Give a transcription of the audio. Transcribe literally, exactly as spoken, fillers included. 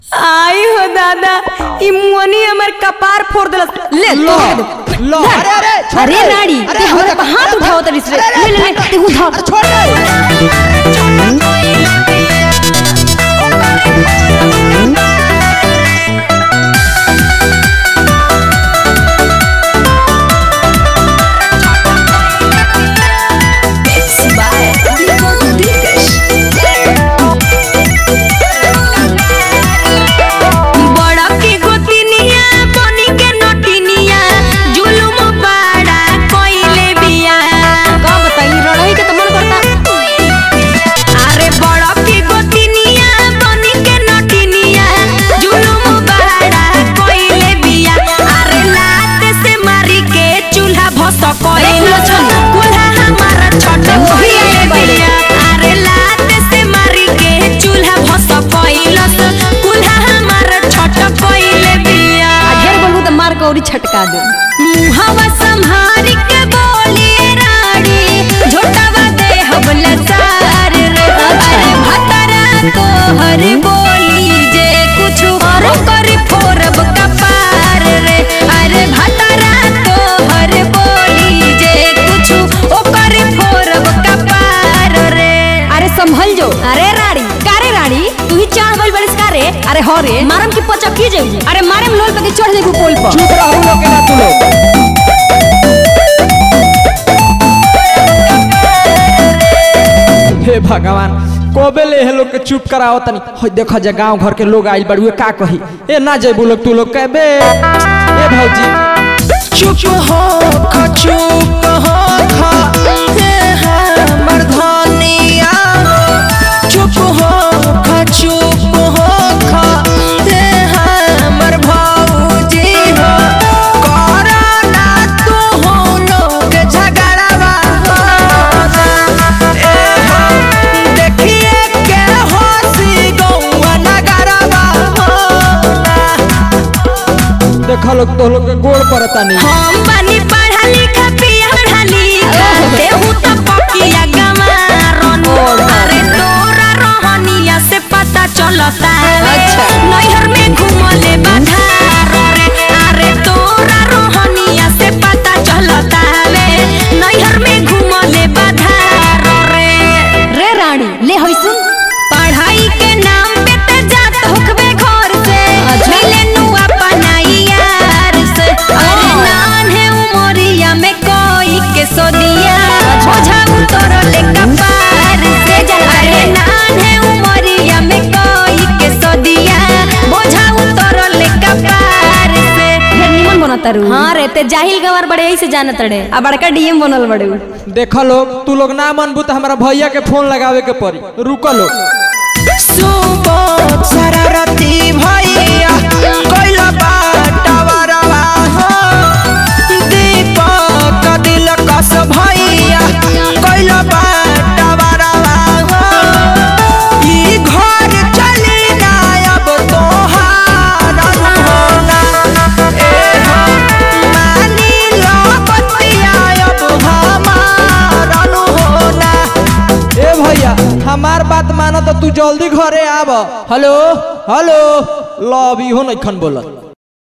आई हो दादा ई मुअनी हमर कपार फोड़ देलस। ले लो तो लो अरे अरे अरे नाड़ी ते हमरे पे हाथ उठाओ तरिस रे। ले ले ले ते उठा छोड़ दे। छटका दे मुहावा संहार के बोली रानी झोटावा दे हबला सार रे। अरे भतरा तो हर बोली जे कुछ और करी फोरब कपार रे। अरे भतरा तो हर बोली जे कुछ ओ करी फोरब कपार रे। अरे संभल जो। अरे रानी कारे रानी तू ही चार बोल बड़े कारे। अरे हो रे मारम की पचा की जाई। अरे मारम लोल पे चढ़ जाई पोल पर। चुप रहो लोग ना तू लोग। हे भगवान कोबे ले हे लोग के चुप कराओ तनी। हो देखो जे गांव घर के लोग आइल बड़ुए का कही ए ना जेबू लोग तू लोग कहबे ए भौजी चुप हो ख चुप हो ख हे हमर धनिया चुप हो ख चुप हो ख हे हमर भौजी हो करना तू हो लोग झगड़ावा ए हो देखिए के हंसी गौवा नगरवा देखो लोग तो लोग के गोड़ पड़ता नहीं। हम बनी पढ़ा लिखा पिया पढ़ा लिखा देहु त पकिया गमारन। अरे तोरा रोहनिया से पता चलता अच्छा नैहर में घूमले बाधार रे। अरे तोरा रोहनिया से पता चलता वे नैहर में घूमले बाधार रे। रे रानी ले होई सुन पढ़ाई के नाम पे ते जात होखबे घर से मिले नु अपना यार से। अरे नान है उमरिया में कोई के सोनिया बुझाऊ तोर ले कपार से। अरे नान है उमरिया में कोई के सोनिया बुझाऊ तोर ले कपार से। फिर निमन बनता रू। हां रे ते जाहिल गवार बड़े ऐसे जानत रे आ बड़का डीएम बनल बड़े। देखो लोग तू लोग ना मनबू तो हमारा भैया के फोन लगावे के पड़ी। रुको लोग सुबोध सररती भैया कोइला बाटवरवा हो दीपक दिलकश भैया कोइला बाटवरवा हो ई घर चली ना अब तोहार होना ए हो मानी लो बतिया अब हमार होना। ए भैया हमार बात मानो तो तू जल्दी घरे आब। हेलो हेलो लव यू हो नहीं खन बोलत।